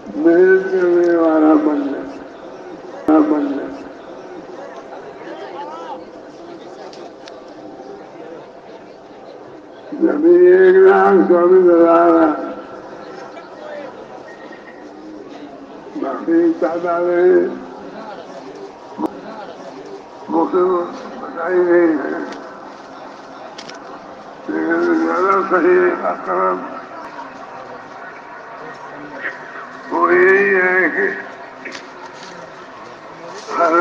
मेहनत करने वाला बनना जब 1,24,000 बाकी तादाद मुख्तलिफ बताई गई है, लेकिन ज्यादा सही अकरम वो यही है कि हर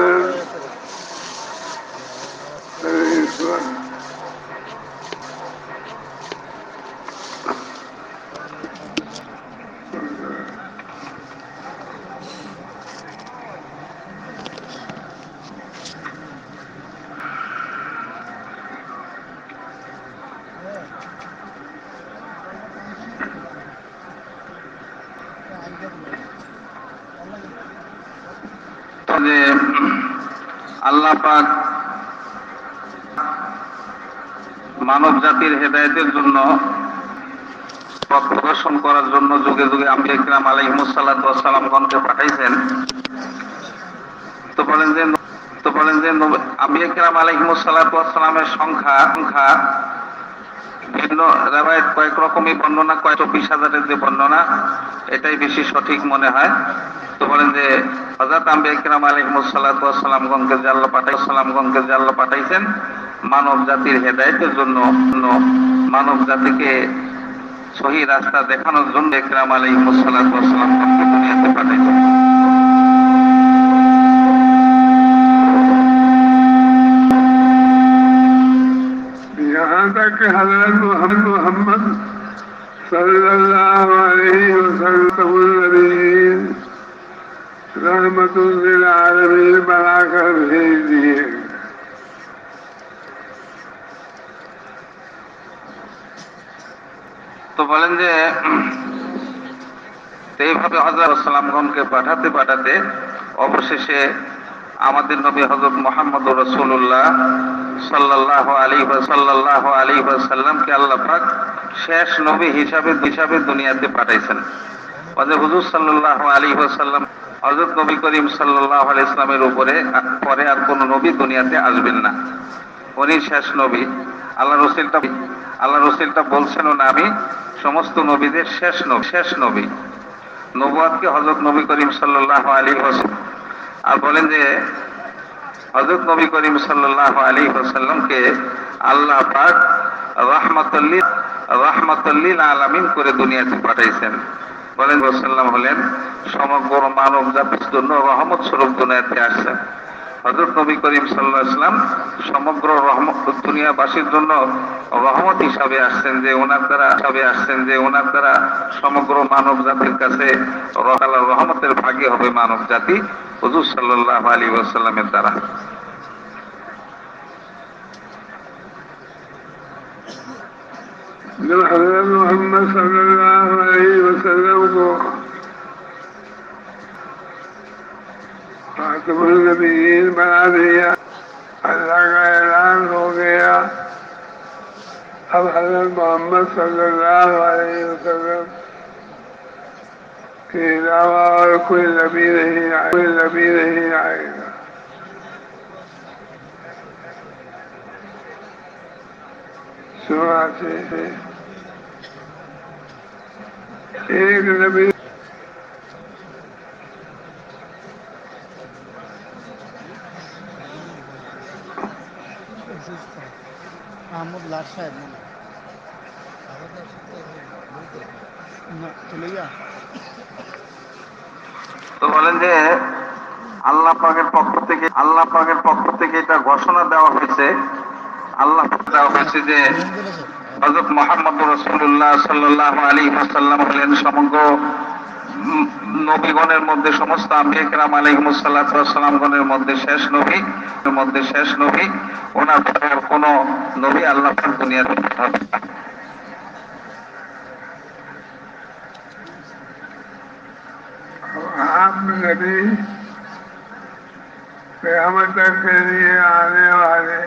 ईश्वर যে আল্লাহ পাক মানব জাতির হেদায়েতের জন্য পথ প্রদর্শন করার জন্য যুগে যুগে আম্বিয়া কিরাম আলাইহিমুস সালাতু ওয়াস সালামগণকে পাঠাইছেন। তো বলেন যে আম্বিয়া কিরাম আলাইহিমুস সালাতু ওয়াস সালামের সংখ্যা ভিন্ন রিওয়ায়াত কয়েক রকমই বর্ণনা, 24,000-এর যে বর্ণনা এটাই বেশি সঠিক মনে হয়। তো বলেন যে হযরত আম্বিয়া কিরাম আলাইহিমুস সালাতু ওয়াস সালামগণকে যে আল্লাহ পাঠাইছেন মানব জাতির হেদায়েতের জন্য, মানব জাতিকে সহি রাস্তা দেখানোর জন্য কিরাম আলাইহিমুস সালাতু ওয়াস সালামগণকে দুনিয়াতে পাঠাইছেন। यहाँ तक कि हज़रत मोहम्मद सल्लल्लाहु अलैहि वसल्लम नबीन रहमतुल लिल आलमीन बनाकर भेज दिए। তো বলেন যে এইভাবে হযরত সালামগণকে পাঠাতে অবশেষে আমাদের নবী হযরত মুহাম্মদুর রাসূলুল্লাহ সাল্লাল্লাহু আলাইহি ওয়াসাল্লামকে আল্লাহ পাক শেষ নবী হিসাবে দুনিয়াতে পাঠাইছেন। হুজুর সাল্লাল্লাহু আলাইহি ওয়াসাল্লাম হযরত নবী করিম সাল্লাল্লাহু আলাইহি ওয়াসাল্লামের উপরে পরে আর কোন নবী দুনিয়াতে আসবেন না, উনি শেষ নবী। আল্লাহ রাসূলটা বলছেনও না আমি সমস্ত নবীদের শেষ নবী। নবুয়াতকে হযরত নবী করিম সাল্লাল্লাহু আলাইহি ওয়াসাল্লাম আর বলেন যে হযরত নবী করিম সাল্লাল্লাহু আলাইহি ওয়াসাল্লামকে আল্লাহ পাক রাহমাতুল লিল আলামিন করে দুনিয়াতে পাঠাইছেন। বলেন রাসূলুল্লাহ হলেন সমগ্র মানব জাতির জন্য রহমত স্বরূপ দুনিয়াতে আসছেন। হযরত নবী করিম সাল্লাল্লাহু আলাইহি ওয়াসাল্লাম সমগ্র দুনিয়াবাসীর জন্য রহমত হিসাবে আসছেন, যে ওনার দ্বারা সমগ্র মানব জাতির কাছে রহমতের ভাগী হবে মানব জাতি হুজুর সাল্লাল্লাহু আলাইহি ওয়াসাল্লামের দ্বারা। जब हज़रत मोहम्मद सल्लल्लाहु अलैहि वसल्लम को खातमुन नबीय्यीन बना दिया, अल्लाह का ऐलान हो गया। अब हज़रत मोहम्मद सल्लल्लाहु अलैहि वसल्लम के अलावा और कोई नबी नहीं आएगा। से एक नबी আহমদ লাট সাহেব চলে গিয়া। তো বলেন যে আল্লাহ পাকের পক্ষ থেকে এটা ঘোষণা দেওয়া হয়েছে যে হযরত মুহাম্মদুর রাসূলুল্লাহ সাল্লাল্লাহু আলাইহি ওয়াসাল্লাম হলেন সমগ্র নবীগণের মধ্যে, সমস্ত আম্বিয়া কিরাম আলাইহিমুস সালাতু ওয়াস সালামগণের মধ্যে শেষ নবী। ওনার পর কোন নবী আল্লাহ পাক দুনিয়াতে পাঠাবেন না। आप नबी क़यामत तक के लिए आने वाले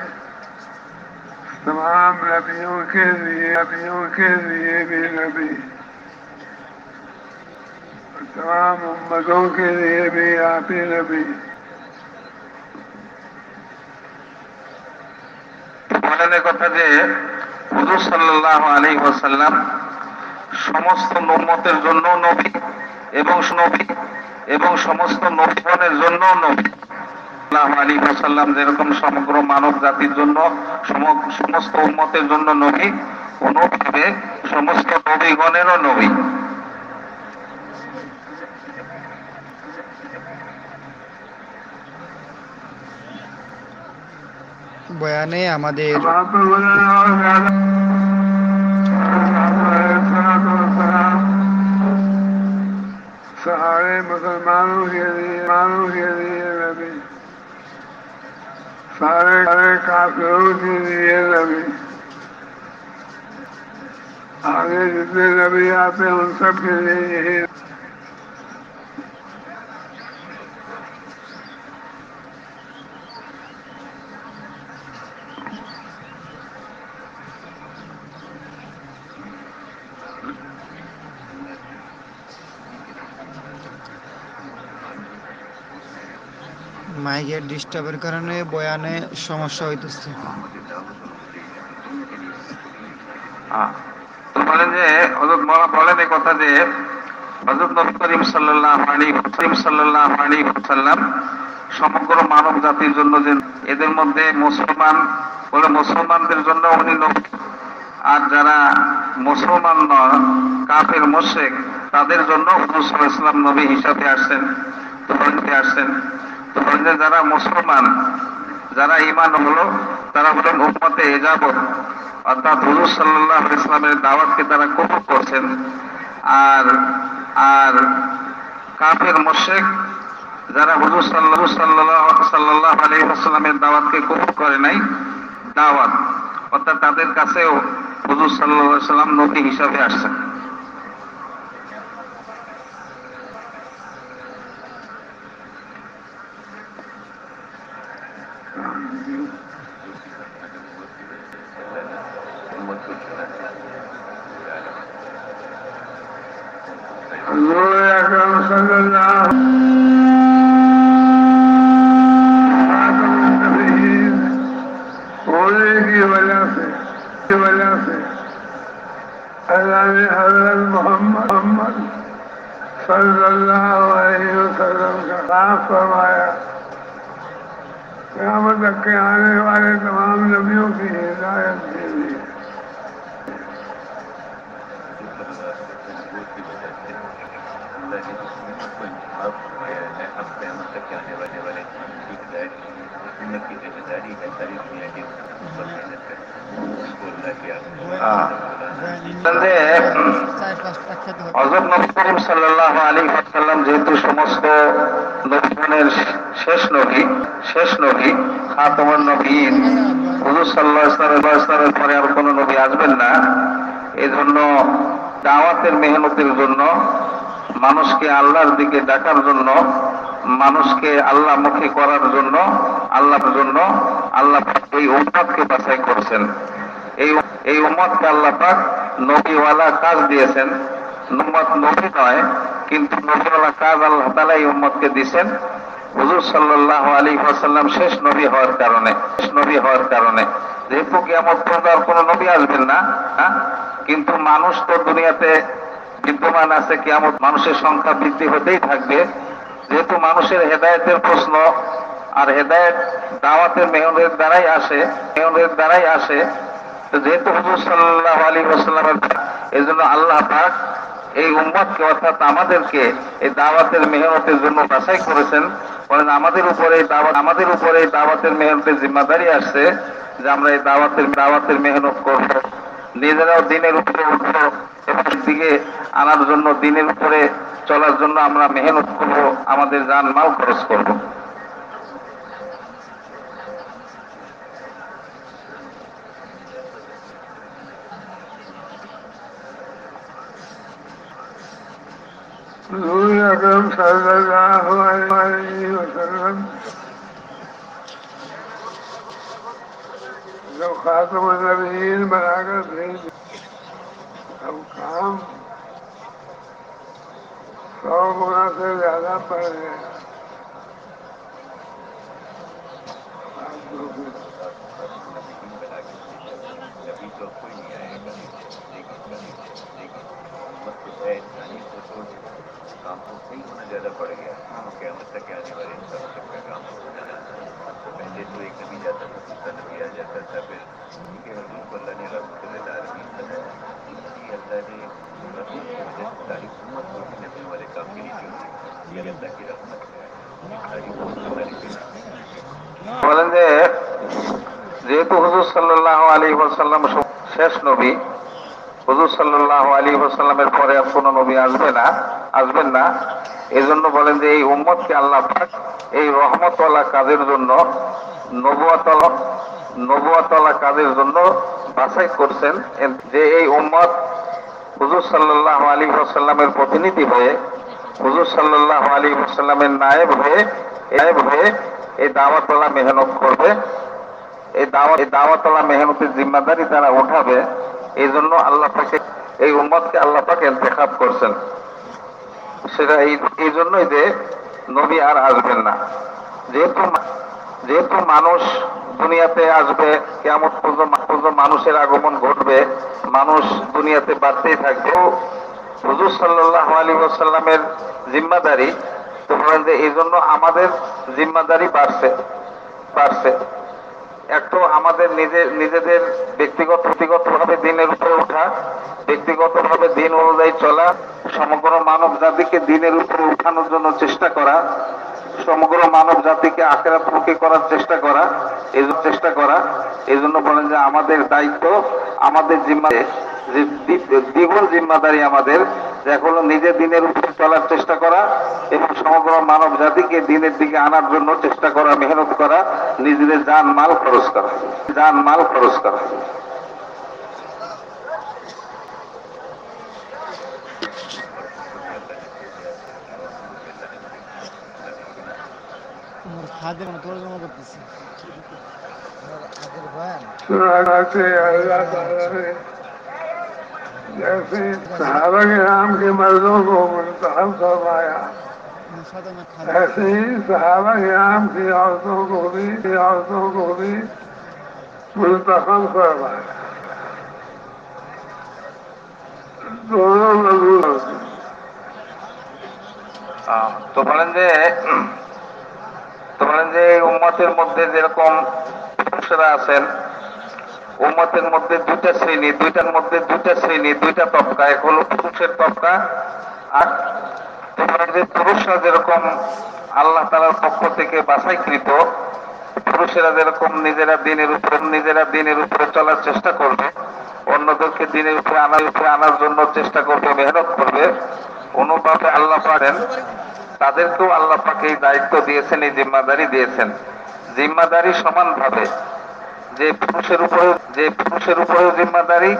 तमाम नबियों के लिए भी नबी तमाम उम्मतों के लिए भी आप ही नबी। বলেন কথা যে হুজুর সাল্লাল্লাহু আলাইহি ওয়াসাল্লাম সমস্ত উম্মতের জন্য নবী এবং নবী এবং সমস্ত নবীগণের জন্য নবী। সাল্লাল্লাহু আলাইহি ওয়াসাল্লাম যেরকম সমগ্র মানব জাতির জন্য সমস্ত উম্মতের জন্য নবী, অনুরূপভাবে সমস্ত নবীগণেরও নবী। বয়ানে আমাদের अब आप पर बोलना और ज्यादा सारे मुसलमानों के लिए नबी, सारे काफिरों के लिए नबी, आगे जितने नबी आते हैं उन सब के लिए यही। মাইকের ডিস্টার্বের কারণে বয়ানে সমস্যা হইতেছে। বলেন যে হযরত মাওলানা বলেন এই কথা যে হযরত নবী করিম সাল্লাল্লাহু আলাইহি ওয়াসাল্লাম সমগ্র মানব জাতির জন্য যে এদের মধ্যে মুসলমান বলে মুসলমানদের জন্য উনি নবী, আর যারা মুসলমান নয় কাফের মুশরিক তাদের জন্য হুজুর সাল্লাল্লাহু আলাইহি ওয়াসাল্লাম নবী হিসাবে আসছেন। তো বলেন যে যারা মুসলমান, যারা ঈমান হলো, তারা হলেন উম্মতে ইজাবত, অর্থাৎ হুজুর সাল্লাল্লাহু আলাইহি ওয়াসাল্লামের দাওয়াতকে তারা কবুল করছেন। আর আর কাফের মুশরিক যারা হুজুর সাল্লাল্লাহু আলাইহি ওয়াসাল্লামের দাওয়াতকে কবুল করে নাই, দাওয়াত অর্থাৎ তাদের কাছেও হুজুর সাল্লাল্লাহু আলাইহি ওয়াসাল্লাম নবী হিসাবে আসছেন। हुजूर अकरम सल्लल्लाहु होने की वजह से अल्लाह ने हज़रत मोहम्मद सल्लल्लाहु अलैहि वसल्लम का साफ फरमाया, क़यामत तक के आने वाले तमाम नबियों की हिदायत के लिए। হযরত নবী করিম সাল্লাল্লাহু আলাইহি ওয়াসাল্লাম যেহেতু সমস্ত নবীগণের শেষ নবী খাতামুন নবীয়িন, হুজুর সাল্লাল্লাহু আলাইহি ওয়াসাল্লামের পরে আর কোনো নবী আসবেন না। এজন্য দাওয়াতের মেহনতের জন্য, মানুষকে আল্লাহর দিকে ডাকার জন্য, মানুষকে আল্লাহমুখী করার জন্য আল্লাহ এই উম্মতকে বাছাই করেছেন। এই উম্মতকে আল্লাহ পাক নবীওয়ালা কাজ দিয়েছেন। উম্মত নবী নয়, কিন্তু নবীওয়ালা কাজ আল্লাহ তাআলা এই উম্মতকে দিয়েছেন। হুজুর সাল্লাল্লাহু আলাইহি ওয়াসাল্লাম শেষ নবী হওয়ার কারণে যেহেতু কিয়ামত পর্যন্ত আর কোনো নবী আসবেন না, কিন্তু মানুষ তো দুনিয়াতে বিদ্যমান আছে, কিয়ামত মানুষের সংখ্যা বৃদ্ধি হতেই থাকবে। যেহেতু মানুষের হেদায়েতের প্রশ্ন, আর হেদায়েত দাওয়াতের মেহনতের দ্বারাই আসে, তো যেহেতু হুজুর সাল্লাল্লাহু আলাইহি ওয়াসাল্লামের, এজন্য আল্লাহ পাক এই উম্মতকে অর্থাৎ আমাদেরকে এই দাওয়াতের মেহনতের জন্য বাছাই করেছেন। বলেন আমাদের উপরে এই দাওয়াতের মেহনতের জিম্মাদারি আসছে যে আমরা এই দাওয়াতের মেহনত করব, নিজেরাও দিনের উপরে উঠব এবং দিকে আনার জন্য, দিনের উপরে চলার জন্য আমরা মেহনত করব, আমাদের জান মাল খরচ করব। हुजूर अकरम सल्लल्लाहु अलैहि वसल्लम जब खातमुन नबीयीन बनाकर भेज, अब काम 100 गुना से ज्यादा पड़ गए। नबी तो कोई नहीं आएगा, लेकिन उम्मत जो है इंसानियत को छोड़ के काम तो नहीं होना ज्यादा पड़ गया। क़यामत तक आने वाले इंसानों तक का काम होना ज्यादा। पहले तो एक नबी जाता था, दूसरा नबी आ जाता था, फिर उनके हजूर को अल्लाह ने रहमतुल लिल आलमीन बनाया। इसीलिए अल्लाह ने रहमत की वजह से सारी उम्मत को भी नबी वाले काम के लिए चुन लिया। ये अल्लाह की रहमत है, ये सारी उम्मत को अल्लाह ने चुना। বলেন যে যেহেতু হুজুর সাল্লাল্লাহু আলাইহি ওয়াসাল্লাম শেষ নবী, হুজুর সাল্লাল্লাহু আলাইহি ওয়াসাল্লামের পরে আর কোনো নবী আসবেন না। এই জন্য বলেন যে এই উম্মতকে আল্লাহ পাক এই রহমতওয়ালা কাজের জন্য, নবুয়াতওয়ালা কাজের জন্য বাছাই করছেন। যে এই উম্মত হুজুর সাল্লাল্লাহু আলাইহি ওয়াসাল্লামের প্রতিনিধি হয়ে, হুজুর সাল্লাল্লাহু আলাইহি ওয়াসাল্লামের নায়েব হয়ে এই দাওয়াতওয়ালা মেহনত করবে, এই দাওয়াতওয়ালা মেহনতের জিম্মাদারি তারা উঠাবে। এই জন্য আল্লাহ পাকে এই উম্মতকে আল্লাহ পাক ইন্তেখাব করছেন। সেটা এই জন্যই যে নবী আর আসবেন না। যেহেতু মানুষ দুনিয়াতে আসবে, কিয়ামত পর্যন্ত মানুষের আগমন ঘটবে, মানুষ দুনিয়াতে বাড়তেই থাকবে। হুজুর সাল্লাল্লাহু আলাইহি ওয়াসাল্লামের জিম্মাদারি তো বলেন যে এই জন্য আমাদের জিম্মাদারি বাড়ছে। একটু আমাদের নিজেদের ব্যক্তিগতভাবে দিনের উপরে ওঠা, ব্যক্তিগতভাবে দিন অনুযায়ী চলা, সমগ্র মানব জাতিকে দিনের উপরে উঠানোর জন্য চেষ্টা করা, সমগ্র মানব জাতিকে আখিরাতমুখী করার চেষ্টা করা। এই জন্য বলেন যে আমাদের দায়িত্ব, আমাদের জিম্মাদারি, দ্বিগুণ জিম্মাদারি আমাদের, যে হলো নিজের দিনের উপরে চলার চেষ্টা করা এবং সমগ্র মানব জাতিকে দিনের দিকে আনার জন্য চেষ্টা করা, মেহনত করা, নিজেদের জান মাল খরচ করা। सुना से अल्लाह ताला ने जैसे सहाबा किराम के मर्दों को मुंतखब फरमाया, ऐसे ही सहाबा किराम की औरतों को भी मुंतखब फरमाया। दोनों मजबूत होते। তো বলেন যে এই উম্মতের মধ্যে যেরকম পুরুষরা আছেন, উম্মতের মধ্যে দুইটা শ্রেণী, দুইটা তবকা। এক হলো পুরুষের তবকা, আর তোমার যে পুরুষরা যেরকম আল্লাহ তাআলার পক্ষ থেকে বাছাইকৃত, পুরুষেরা যেরকম নিজেরা দিনের উপরে চলার চেষ্টা করবে, অন্যদেরকে দিনের উপরে আনার জন্য চেষ্টা করবে, মেহনত করবে, অনুভাবে আল্লাহ পারেন তাদেরকেও আল্লাহ পাক এই দায়িত্ব দিয়েছেন, এই জিম্মাদারি দিয়েছেন। জিম্মাদারি সমানভাবে যে পুরুষের উপরেও জিম্মাদারি,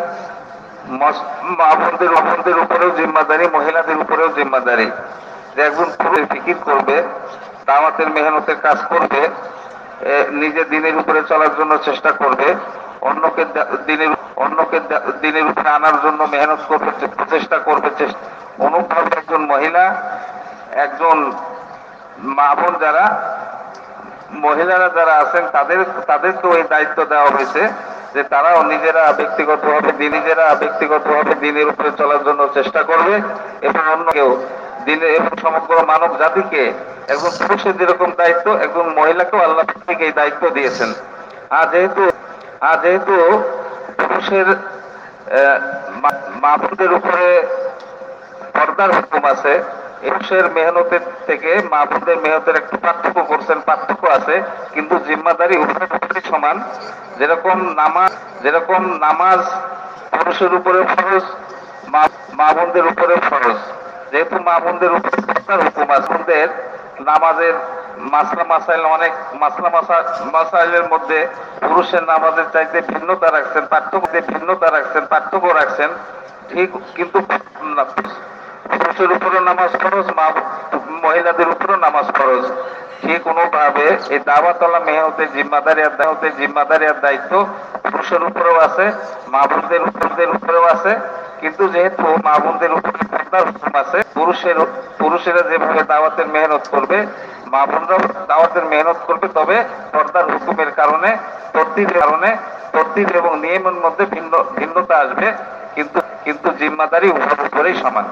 মা-বোনদের উপরেও জিম্মাদারি, মহিলাদের উপরেও জিম্মাদারি। যে একজন পুরুষ ফিকির করবে, দাওয়াতের মেহনতের কাজ করবে, নিজে দিনের উপরে চলার জন্য চেষ্টা করবে, অন্যকে দিনের উপরে আনার জন্য মেহনত করবে, চেষ্টা করবে। অনুভাবে একজন মহিলা, একজন মা-বোন মহিলারা যারা আছেন তাদেরকেও এই দায়িত্ব দেওয়া হয়েছে যে তারাও নিজেরা ব্যক্তিগতভাবে দিনের উপরে চলার জন্য চেষ্টা করবে এবং অন্যকেও এবং সমগ্র মানব জাতিকে একজন পুরুষের যেরকম দায়িত্ব, একজন মহিলাকেও আল্লাহ থেকে এই দায়িত্ব দিয়েছেন। আর যেহেতু পুরুষের মা-বোনদের উপরে পর্দার হুকুম আছে, পুরুষের মেহনতের থেকে মা-বোনদের মেহনতের একটু পার্থক্য আছে, কিন্তু জিম্মাদারি উভয় সমান। যেরকম নামাজ পুরুষের উপরে ফরজ, মা-বোনদের উপরে ফরজ। যেহেতু মা-বোনদের উপরে পর্দার হুকুম আছে, নামাজের মাসাইলের মধ্যে পুরুষের নামাজের চাইতে ভিন্নতা রাখছেন, পার্থক্য রাখছেন, ঠিক। কিন্তু পুরুষের উপরও নামাজ ফরজ, মহিলাদের উপরও নামাজ ফরজ। ঠিক কোনোভাবে এই দাওয়াতওয়ালা মেহনতের জিম্মাদারি আর দায়িত্ব পুরুষের উপরেও আছে, মা-বোনদের উপরেও আছে, কিন্তু যেহেতু মা বোনদের উপরে পর্দার হুকুম আছে, পুরুষেরা যেভাবে দাওয়াতের মেহনত করবে, মা বোনরাও দাওয়াতের মেহনত করবে, তবে পর্দার হুকুমের কারণে তরতিব এবং নিয়মের মধ্যে ভিন্নতা আসবে, কিন্তু কিন্তু জিম্মাদারি উভয়ের উপরেই সমান।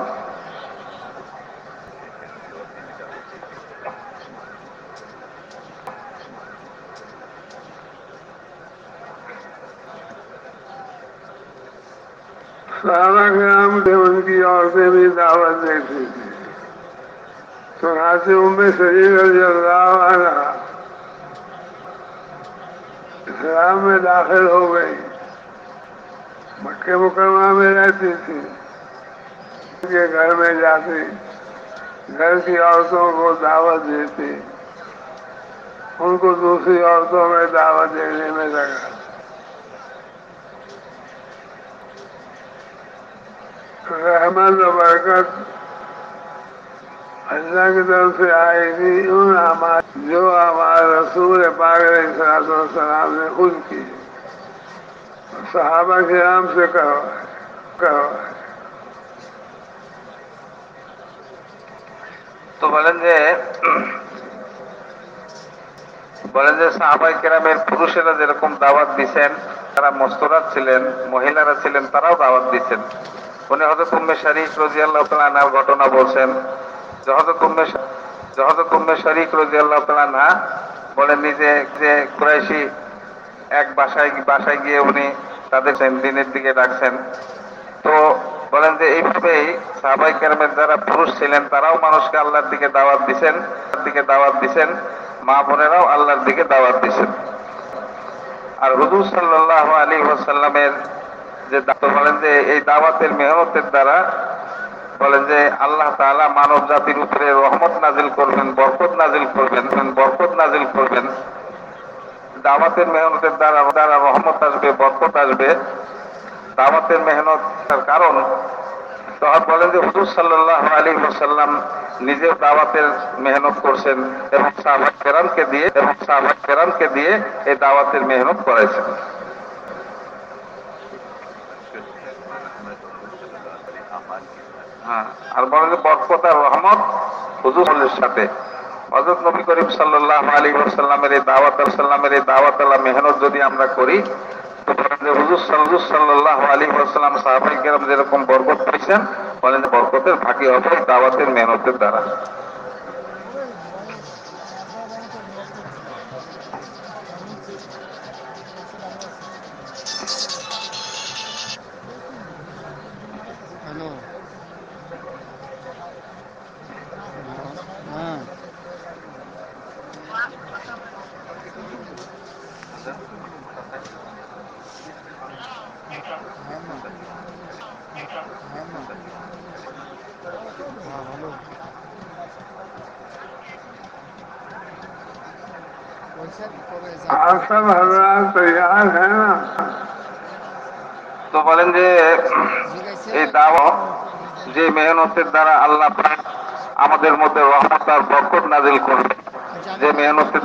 सारा ग्राम से उनकी औरतें भी दावत देती थी। तो हाथी उम्मे शरीर इस्लाम में दाखिल हो गई, मक्के मुकरमा में रहती थी, उनके घर में जाती, घर की औरतों को दावत देती, उनको दूसरी औरतों में दावत देने में लगा। रहमत और बरकत अल्लाह की तरफ से आएगी उन अमाल जो हमारे रसूल पाक अलैहिस्सलाम ने खुद की, सहाबा किराम से करवाए। তো বলেন যে সাহাবায়ে কেরামের পুরুষেরা যেরকম দাওয়াত দিচ্ছেন, তারা মস্তরাত ছিলেন, মহিলারা ছিলেন, তারাও দাওয়াত দিচ্ছেন। উনি হযরত উম্মে শারীক রাদিয়াল্লাহু তাআলা আনহার ঘটনা বলছেন। হযরত উম্মে শারীক রাদিয়াল্লাহু তাআলা আনহা বলেন, নিজে যে কুরাইশি এক বাসায় গিয়ে উনি তাদের দিনের দিকে ডাকছেন। তো বলেন যে এইভাবেই সাহাবায়ে কেরামের যারা পুরুষ ছিলেন, তারাও মানুষকে আল্লাহর দিকে দাওয়াত দিছেন, মা বোনেরাও আল্লাহর দিকে দাওয়াত দিছেন। আর হুজুর সাল্লাল্লাহু আলাইহি ওয়াসাল্লামের যে বলেন যে এই দাওয়াতের মেহনতের দ্বারা বলেন যে আল্লাহ তাআলা মানব জাতির উপরে রহমত নাজিল করবেন, বরকত নাজিল করবেন। দাওয়াতের মেহনতের দ্বারা রহমত আসবে, বরকত আসবে। দাওয়াতের মেহনতের কারণ তখন বলেন যে হুজুর সাল্লাল্লাহু আলাইহি ওয়াসাল্লাম নিজেও দাওয়াতের মেহনত করছেন এবং সাহাবা কেরামকে দিয়ে এই দাওয়াতের মেহনত করাইছেন। হ্যাঁ, আর বলেন যে বরকত আর রহমত হুজুরের সাথে। হযরত নবী করিম সাল্লাল্লাহু আলাইহি ওয়াসাল্লামের এই দাওয়াত আল্লাহ মেহনত যদি আমরা করি, তো বলেন যে হুজুর সাল্লাল্লাহু আলাইহি ওয়াসাল্লাম সাহাবায়ে কেরাম যেরকম বরকত পেয়েছেন, বলেন যে বরকতের ভাগী হবে দাওয়াতের মেহনতের দ্বারা। হ্যালো, হ্যাঁ, आप सब हजरात तैयार हैं ना? তো বলেন যে এই দাওয়াত যে মেহনতের দ্বারা আল্লাহ পাক আমাদের মধ্যে রহমত আর বরকত নাজিল করবে, যে মেহনতের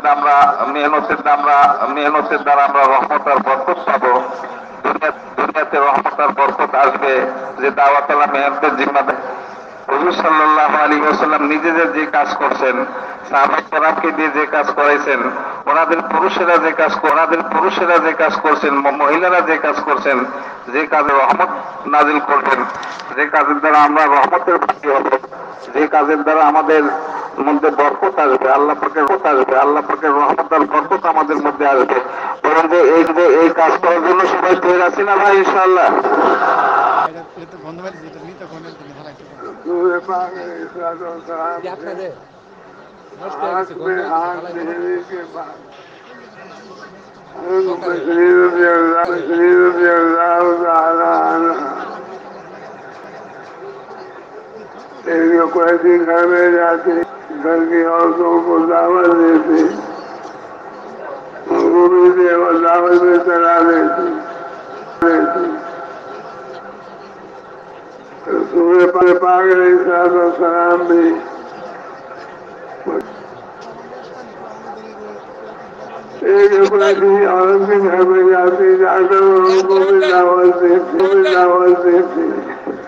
দ্বারা আমরা রহমত আর বরকত পাবো, দুনিয়াতে রহমত আর বরকত আসবে, যে দাওয়াত আল্লাহ মেহনতের জিম্মাদার। হুজুর সাল্লাল্লাহু আলাইহি ওয়াসাল্লাম নিজে যে কাজ করছেন, সাহাবায়ে কেরামকে দিয়ে যে কাজ করাইছেন, ওনাদের পুরুষেরা যে কাজ করছেন, মহিলারা যে কাজ করছেন, যে কাজে রহমত নাজিল করবেন, যে কাজের দ্বারা আমরা রহমতের ভাগী হব, যে কাজের দ্বারা আমাদের মধ্যে বরকত আসবে, আল্লাহ পাকের রহমত আর বরকত আমাদের মধ্যে আসবে। বলেন যে এই কাজ করার জন্য সবাই তৈরি আছি না ভাই? ইনশাআল্লাহ। हाथ में हाथ देने के बाद कोई भी घर में जाती, घर की औरतों को दावत देती, उनको भी दावत में चला देती। सूर्य पाक अलैहिस्सलाम भी एक औरत के घर में जाकर उनको भी दावत देती।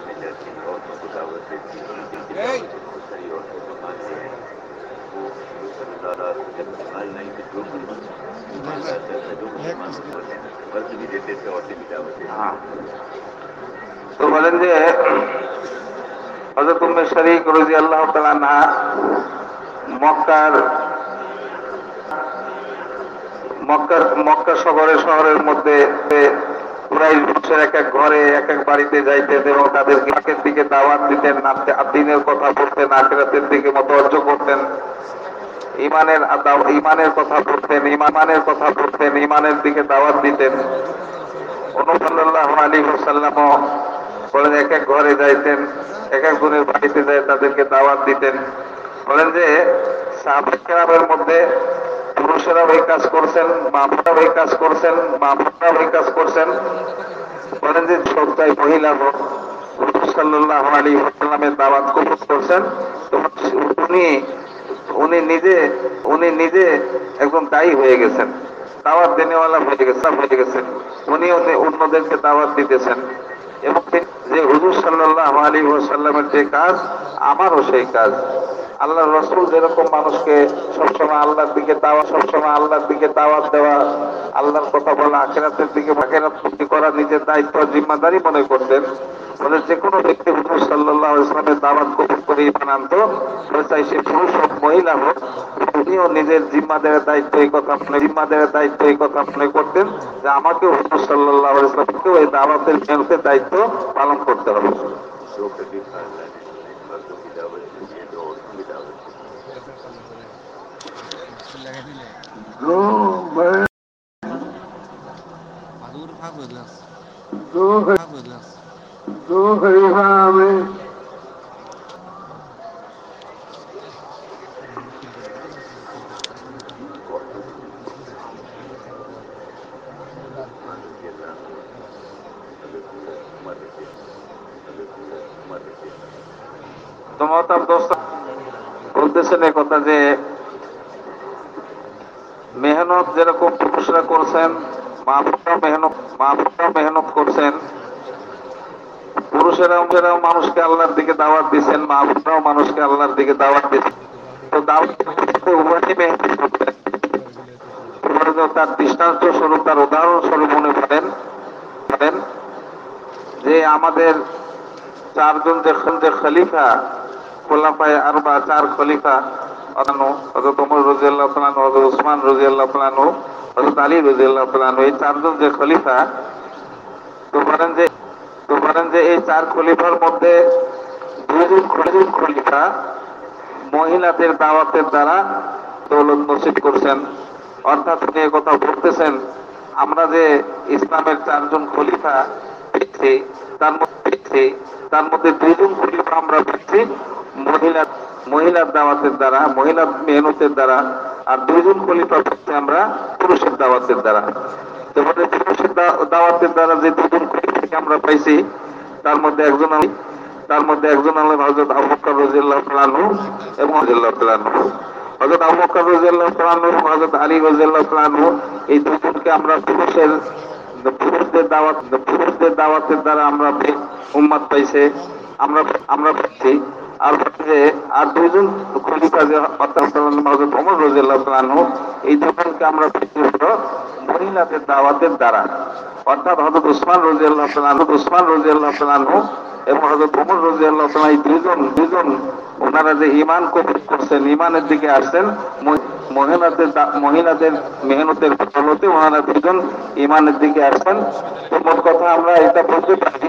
में जाती है औरतों को दावत देती है, उनकी दावत बहुत सारी औरतें जो मानती हैं वो जब ईमान लाई तो जो ईमान लाता था जो मुसलमान होते हैं मर्द भी देते थे औरतें भी दावत देती हाँ। तो বলেন যে হযরত উম্মে শরীক রাদিয়াল্লাহু তাআলা আনহা মক্কার মক্কার মক্কা শহরের মধ্যে কুরাইশ বংশের এক এক ঘরে এক এক বাড়িতে যাইতেন এবং তাদেরকে হকের দিকে দাওয়াত দিতেন, দ্বীনের কথা বলতেন, আখিরাতের দিকে মতওয়াজ্জহ করতেন, ইমানের কথা বলতেন, ইমানের দিকে দাওয়াত দিতেন। নবী সাল্লাল্লাহু আলাইহি ওয়াসাল্লামও বলেন এক এক ঘরে যাইতেন, এক এক জনের বাড়িতে যায় তাদেরকে দাওয়াত দিতেন। বলেন যে সাহাবায়ে কেরামের মধ্যে পুরুষেরাও এই কাজ করছেন, মা-বোনেরাও এই কাজ করছেন, মা-বোনেরাও এই কাজ করছেন। বলেন যে সপ্তাহে মহিলা হুজুর সাল্লাল্লাহু আলাইহি ওয়াসাল্লামের দাওয়াত কবুল করছেন। তো উনি নিজে একজন দায়ী হয়ে গেছেন, দাওয়াত দেনেওয়ালা হয়ে গেছেন। উনি অন্যদেরকে দাওয়াত দিতেছেন এবং যে হুজুর সাল্লাল্লাহু আলাইহি ওয়াসাল্লামের যে কাজ আমারও সেই কাজ। আল্লাহ রাসূল যেরকম মানুষকে সবসময় আল্লাহর দিকে দাওয়াত দেওয়া, আল্লাহর কথা বলা, আখিরাতের দিকে আখিরাতমুখী করা নিজের দায়িত্ব জিম্মাদারি মনে করতেন, বলে যে কোনো ব্যক্তি হুজুর সাল্লাল্লাহু আলাইহি ওয়াসাল্লামের দাওয়াত কবুল করে ঈমান আনতো, চাই সে পুরুষ হোক মহিলা হোক, উনিও নিজের জিম্মাদারের দায়িত্ব এই কথা মনে করতেন যে আমাকেও হুজুর সাল্লাল্লাহু আলাইহি ওয়াসাল্লামকেও এই দাওয়াতের মেহনতের দায়িত্ব পালন করতে হবে। दो कभी अल्लाह ने मर्दों की दावत दी है तो औरतों की दावत दी दो बड़े दो दो खलीफा में उस्मान रज़ी अल्लाह अन्हु, हज़रत उमर रज़ी अल्लाह তো মহতারাম দোস্ত বলতেছেন এই কথা যে মেহনত যেরকম পুরুষরা করছেন, মা-বোনেরাও মেহনত করছেন, পুরুষেরাও মানুষকে আল্লাহর দিকে দাওয়াত দিচ্ছেন, মা-বোনেরাও মানুষকে আল্লাহর দিকে দাওয়াত দিচ্ছেন। তো দাওয়াত উভয়ই মেহনত করতেন। তার দৃষ্টান্ত স্বরূপ, তার উদাহরণ স্বরূপ মনে করেন যে আমাদের চারজন যে খলিফা, খোলাফায়ে আরবা, চার খলিফা, হযরত ওমর রাদিয়াল্লাহু তাআলা আনহু, হযরত উসমান রাদিয়াল্লাহু তাআলা আনহু, হযরত আলী রাদিয়াল্লাহু তাআলা আনহু, এই চারজন যে খলিফা, তো বলেন যে এই চার খলিফার মধ্যে দুজন খলিফা মহিলাদের দাওয়াতের দ্বারা দৌলত নসিব করছেন। অর্থাৎ তিনি কথা বলতেছেন আমরা যে ইসলামের চারজন খলিফা পেয়েছি, তার মধ্যে দুজন খলিফা আমরা পেয়েছি মহিলার দাওয়াতের দ্বারা, মহিলার মেহনতের দ্বারা, আর দুজন খলিফা পেয়েছি আমরা পুরুষের দাওয়াতের দ্বারা। তো পুরুষের দাওয়াতের দ্বারা যে দুজন খলিফাকে আমরা পাইছি তার মধ্যে একজন হলেন হযরত আবু বকর রাদিয়াল্লাহু তাআলা আনহু এবং রাদিয়াল্লাহু তাআলা আনহু। হযরত আবু বকর রাদিয়াল্লাহু তাআলা আনহু এবং হযরত আলী রাদিয়াল্লাহু তাআলা আনহু, এই দুজনকে আমরা পুরুষদের দাওয়াতের দ্বারা আমরা উম্মত পাইছে, আমরা পাচ্ছি। আর দুইজন খলিফা যে হযরত ওমর রাদিয়াল্লাহু তাআলা আনহু, এই দুজনকে আমরা পেয়েছি মহিলাদের দাওয়াতের দ্বারা। অর্থাৎ হযরত উসমান রাদিয়াল্লাহু তাআলা আনহু এবং হযরত ওমর রাদিয়াল্লাহু তাআলা, এই দুইজন ওনারা যে ঈমান কবুল করছেন, ঈমানের দিকে আসছেন, মহিলাদের মেহনতের বদৌলতে ওনারা দুজন ঈমানের দিকে আসছেন। তো মোট কথা আমরা এটা বলতে পারি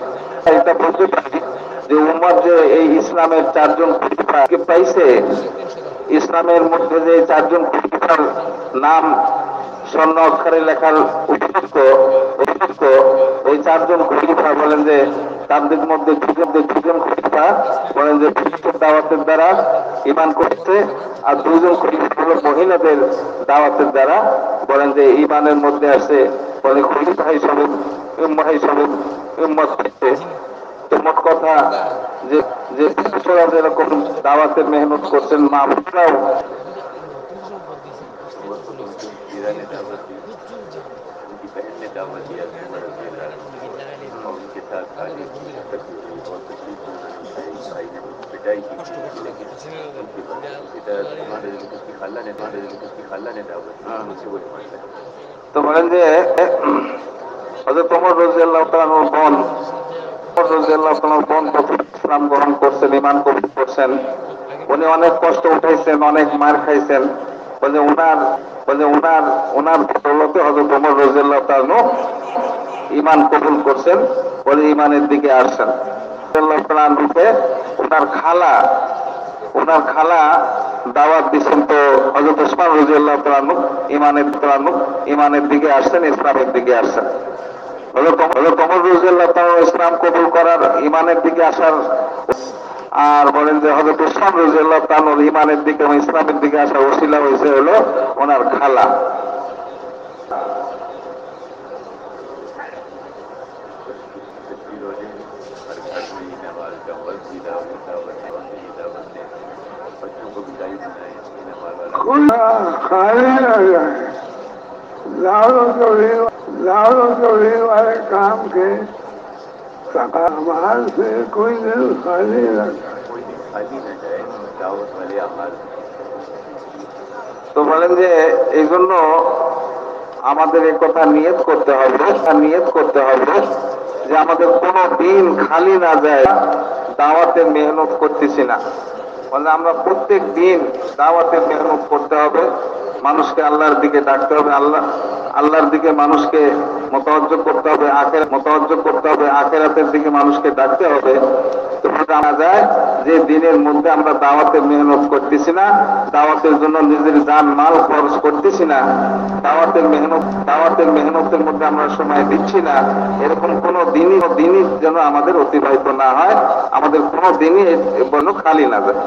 যে উম্মত যে এই ইসলামের চারজন খলিফাকে পাইছে, ইসলামের মধ্যে যে চারজন খলিফার নাম স্বর্ণ অক্ষরে লেখার উপযুক্ত ওই চারজন খলিফা, বলেন যে তাদের মধ্যে দুজন খলিফা বলেন যে পুরুষের দাওয়াতের দ্বারা ঈমান করছে, আর দুজন খলিফা হলো মহিলাদের দাওয়াতের দ্বারা বলেন যে ঈমানের মধ্যে আসে, বলে খলিফা হিসাবে উম্মত পেয়েছে। তো মোট কথা যে পুরুষরা যেরকম দাওয়াতের মেহনত করছেন, মা বোনরাও उमर को तो उनकी वीरा ने दावत दी, उनकी बहन ने दावत दिया उमर रज़ी अल्लाह अन्हु को, और उनके साथ खाली तकलीफ और तकलीफ में उन्होंने उठाई भाई ने पिटाई की लेकिन उनकी पिता उसकी खाला ने दावत दी वो ईमान लाए। তো বলেন যে হযরত ওমর রাদিয়াল্লাহু তাআলার বোন রাদিয়াল্লাহু তাআলার বোন প্রথম ইসলাম গ্রহণ করছেন, ঈমান কবুল করছেন। উনি অনেক কষ্ট উঠাইছেন, অনেক মার খাইছেন। বলে উনার বদৌলতে হযরত ওমর রাদিয়াল্লাহু তাআলা ঈমান কবুল করছেন, বলে ঈমানের দিকে আসছেন। রাদিয়াল্লাহু তাআলা রূপে ওনার খালা দাওয়াত দিচ্ছেন, তো হযরত ওসমান রাদিয়াল্লাহু তাআলা ঈমানের দিকে আসছেন, ইসলামের দিকে আসছেন। হযরত ওমর রাদিয়াল্লাহু তাআলা ইসলাম কবুল করার, ঈমানের দিকে আসার, আর বলেন যে হযরত ওসমান রাদিয়াল্লাহু তাআলা ঈমানের দিকে এবং ইসলামের দিকে আসার ওসিলা হয়েছে হলো ওনার খালা। खाली रह जाए लाड़ो चोरी वाले काम के अमाल से कोई दिल खाली न जाए, कोई दिन खाली न जाए दावत वाले अमाल। তো বলেন যে এই জন্য আমাদের এই কথা নিয়ত করতে হবে যে আমাদের কোনো দিন খালি না যায় দাওয়াতের মেহনত করতেছি না। মানে আমরা প্রত্যেক দিন দাওয়াতের মেহনত করতে হবে, মানুষকে আল্লাহর দিকে ডাকতে হবে, আল্লাহর দিকে মানুষকে মোতাওয়াজ্জহ করতে হবে, আখিরাতের দিকে মানুষকে ডাকতে হবে। তো জানা যায় যে দিনের মধ্যে আমরা দাওয়াতের মেহনত করতেছি না, দাওয়াতের জন্য নিজের জান মাল খরচ করতেছি না, দাওয়াতের মেহনতের মধ্যে আমরা সময় দিচ্ছি না, এরকম কোনো দিনই যেন আমাদের অতিবাহিত না হয়, আমাদের কোনো দিনই যেন খালি না যায়।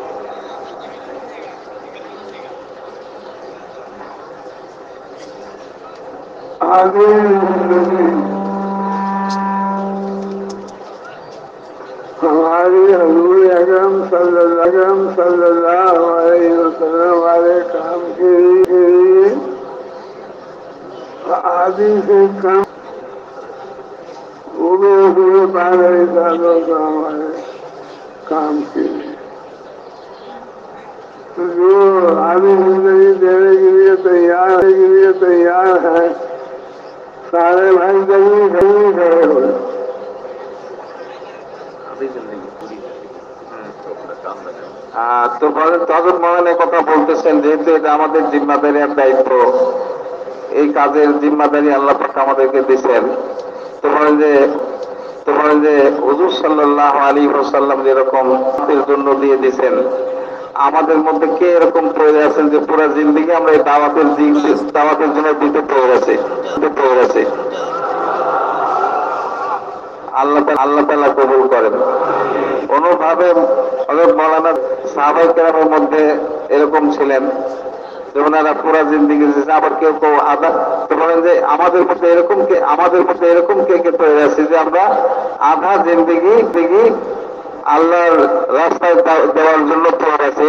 आगे हमारी हजूर अकरम सल्लल्लाहु अलैहि वसल्लम वाले काम के लिए आदि से कम पूरे पागल वाले काम के लिए तो जो आदि जिंदगी देने के लिए तैयार है, सारे भाई जरूर गए हो। आधी जिंदगी पूरी तो अपना काम बनाए। তো হযরত মাওলানা কথা বলতেছেন, যেহেতু এটা আমাদের জিম্মাদারি আর দায়িত্ব, এই কাজের জিম্মাদারি আল্লাহ পাক আমাদেরকে দিয়েছেন। তো বলেন যে হুজুর সাল্লাল্লাহু আলাইহি ওয়াসাল্লাম যেরকম আমাদের জন্য দিয়ে দিয়েছেন, আমাদের মধ্যে কে এরকম তৈরি আছেন যে পুরো জিন্দেগি আমরা এই দাওয়াতের জন্য দিতে পেরে গেছে। আল্লাহ তাআলা কবুল করেন। অনুভাবে হযরত মাওলানা সাহাবায়ে কেরামের মধ্যে এরকম ছিলেন যে ওনারা পুরা জিন্দেগি, আবার কেউ আধা। তো বলেন যে আমাদের মধ্যে এরকম কে তৈরি আছে যে আমরা আধা জিন্দেগি আল্লাহর রাস্তায় দেওয়ার জন্য তৈরি আছে।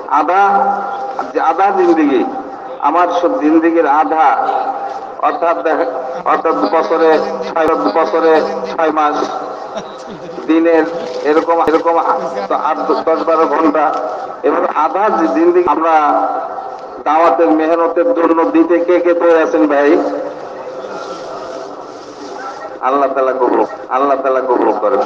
আধা জিন্দেগি, আমার সব জিন্দেগির আধা, অর্থাৎ বছরে 6 মাস, দিনের এরকম 8-10-12 ঘন্টা, এবং আধা জিন্দেগি আমরা দাওয়াতের মেহনতের জন্য দিতে কে তৈরি আছেন ভাই? আল্লাহ তাআলা কবুল করেন।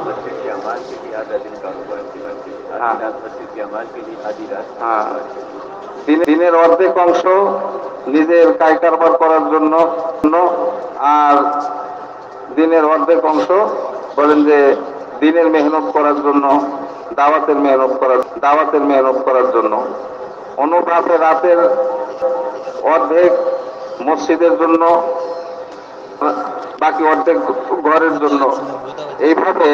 দিনের অর্ধেক অংশ নিজের কায় কারবার করার জন্য, আর দিনের অর্ধেক অংশ বলেন যে দিনের মেহনত করার জন্য, দাওয়াতের মেহনত করার জন্য। অনুপাতে রাতের অর্ধেক মসজিদের জন্য, বাকি অর্ধেক ঘরের জন্য। এইভাবে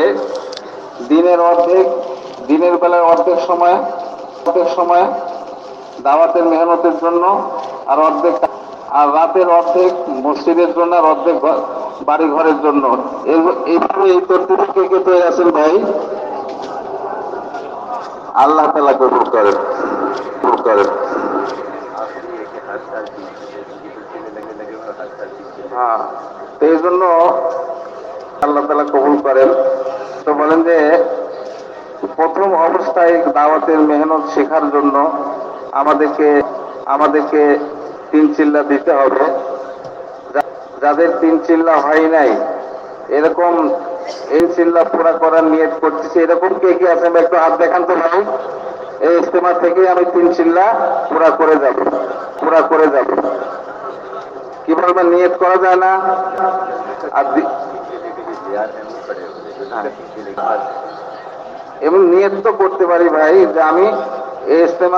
দিনের বেলায় অর্ধেক সময় দাওয়াতের মেহনতের জন্য, আর রাতের অর্ধেক মসজিদের জন্য, আর অর্ধেক বাড়ি ঘরের জন্য। এইভাবে এই তরতিবে কে তৈরি আছেন ভাই? আল্লাহ তাআলা কবুল করেন। হ্যাঁ, তো এই জন্য আল্লাহ তাআলা কবুল করেন। তো বলেন যে প্রথম অবস্থায় দাওয়াতের মেহনত শেখার জন্য আমাদেরকে আমাদেরকে 3 চিল্লা দিতে হবে। যাদের 3 চিল্লা হয় নাই, এরকম এই চিল্লা পুরা করার নিয়ত করতেছি, এরকম কে কে আছেন একটু হাত দেখান তো ভাই। এই ইজতেমা থেকে আমি 3 চিল্লা পুরা করে যাব, পুরা করে যাব। কি বলবেন, নিয়ত করা যায় না? আর এমন নিয়ত তো করতে পারি ভাই যে আমি এই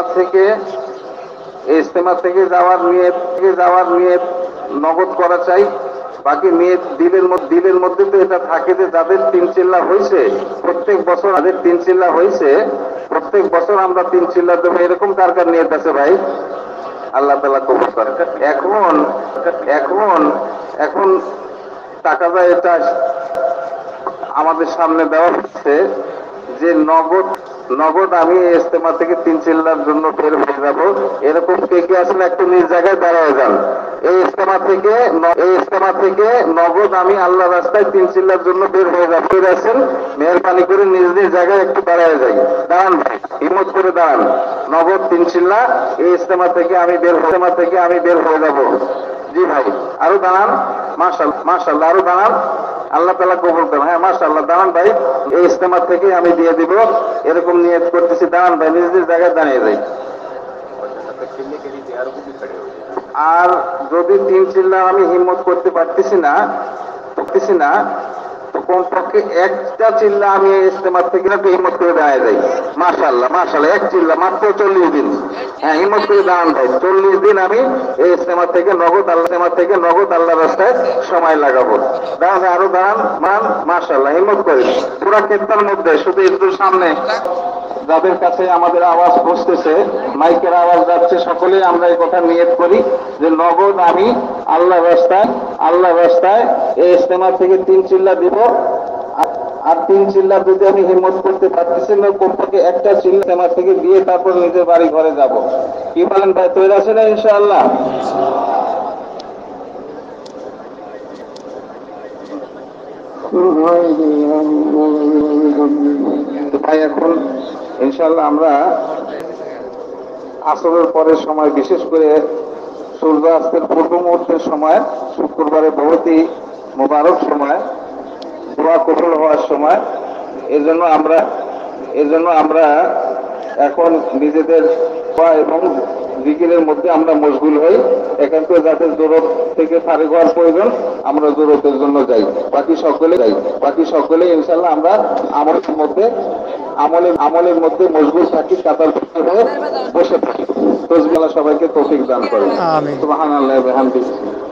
ইজতেমা থেকে যাওয়ার নিয়ত নগদ করা চাই। বাকি নিয়ত দিলের মধ্যে তো এটা থাকে যে যাদের 3 চিল্লা হয়েছে প্রত্যেক বছর, যাদের 3 চিল্লা হয়েছে প্রত্যেক বছর আমরা 3 চিল্লা দেবো, এরকম কার কার নিয়ত আছে ভাই? আল্লাহ তাআলা কবুল করেন। এখন এখন এখন টাকা যায় এটা আমাদের সামনে দেওয়া হচ্ছে যে নগদ আমি ইজতেমা থেকে 3 চিল্লার জন্য বের হয়ে যাব। এরকম কে কে আসলে একটু নিজ জায়গায় দাঁড়ায় যান। এই ইজতেমা থেকে নগদ আমি আল্লাহ রাস্তায় 3 চিল্লার জন্য বের হয়ে যাব। আছেন, মেহরবানি করে নিজ নিজ জায়গায় একটু দাঁড়ায় যাই। দাঁড়ান ভাই, হিম্মত করে দাঁড়ান। নগদ 3 চিল্লা এই ইজতেমা থেকে আমি বের হয়ে যাব। জি ভাই, আরো দাঁড়ান। মাশাআল্লাহ, আরো দাঁড়ান। আল্লাহ তাআলা কবুল করেন। হ্যাঁ, মাশাআল্লাহ, দাঁড়ান ভাই। এই ইজতেমা থেকে আমি দিয়ে দিব, এরকম নিয়ত করতেছি। দাঁড়ান ভাই, নিজ নিজ জায়গায় দাঁড়িয়ে যাই। আর যদি 3 চিল্লা আমি হিম্মত করতে পারতেছি না, কমপক্ষে একটা চিল্লা আমি এই ইজতেমার থেকে হিম্মত করে দাঁড়ায় যাই। মাশাআল্লাহ, মাশাআল্লাহ, এক চিল্লা মাত্র 40 দিন। হ্যাঁ, হিম্মত করে দাঁড়ান ভাই। 40 দিন আমি এই ইজতেমা থেকে নগদ আল্লাহ রাস্তায় সময় লাগাবো। দাঁড়ান, আরো দাঁড়ান। মাশাআল্লাহ, হিম্মত করে পুরা ক্ষেত্রের মধ্যে শুধু একটু সামনে যাদের কাছে আমাদের আওয়াজ পৌঁছতেছে, মাইকের আওয়াজ যাচ্ছে, সকলেই আমরা এই কথা নিয়ত করি যে নগদ আমি আল্লাহ রাস্তায় এই ইজতেমা থেকে 3 চিল্লা দিব। আর 3 চিল্লা যদি আমি হিম্মত করতে পারতেছি না, কমপক্ষে একটা চিল্লা ইজতেমা থেকে দিয়ে তারপর নিজের বাড়ি ঘরে যাব। কি বলেন ভাই, তৈরি আছে না ইনশাআল্লাহ? ভাই এখন ইনশাআল্লাহ আমরা আসরের পরের সময়, বিশেষ করে সূর্যাস্তের পূর্ব মুহূর্তের সময়, শুক্রবারে বহুতই মোবারক সময়, দোয়া কবুল হওয়ার সময়, এজন্য আমরা এখন নিজেদের দোয়া এবং জিকিরের মধ্যে আমরা মশগুল হই। এখান থেকে যাদের জরুরত থেকে ফারিগ হওয়ার প্রয়োজন, আমরা জরুরতের জন্য যাই। বাকি সকলে ইনশাআল্লাহ আমরা আমলের মধ্যে মশগুল থাকি, কাতার হয়ে বসে থাকি। তাসবিহ সবাইকে তৌফিক দান করেন। সুবহানাল্লাহি ওয়া বিহামদিহি।